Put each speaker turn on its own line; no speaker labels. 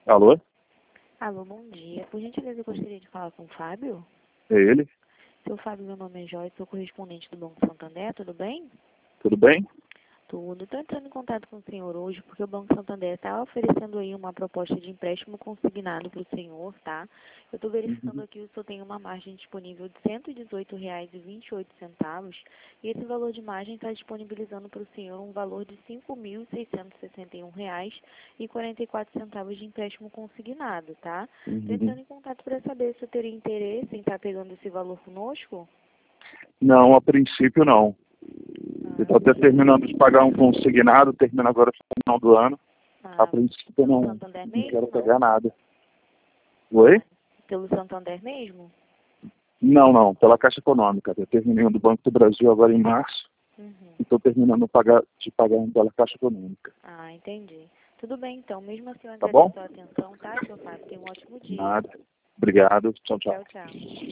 Alô?
Alô, bom dia. Por gentileza, eu gostaria de falar com o Fábio.
É ele?
Seu Fábio, meu nome é Joyce, sou correspondente do Banco Santander, tudo bem?
Tudo bem?
Tudo. Estou entrando em contato com o senhor hoje porque o Banco Santander está oferecendo aí uma proposta de empréstimo consignado para o senhor, tá? Eu estou verificando aqui que o senhor tem uma margem disponível de R$ 118,28 e esse valor de margem está disponibilizando para o senhor um valor de R$ 5.661,44 de empréstimo consignado, tá? Estou entrando em contato para saber se eu teria interesse em estar pegando esse valor conosco.
Não, a princípio não. Eu estou até terminando de pagar um consignado, termina agora no final do ano. A princípio
Pelo
não
Santander mesmo,
quero
não?
pegar nada. Oi?
Pelo Santander mesmo?
Não, pela Caixa Econômica. Eu terminei um do Banco do Brasil agora em março
Uhum.
e estou terminando de pagar um pela Caixa Econômica.
Ah, entendi. Tudo bem, então. Mesmo assim, eu
Tá bom?
agradeço a atenção, tá, seu Fábio? Tenha um ótimo dia.
Nada. Obrigado. Tchau, tchau.
Tchau, tchau.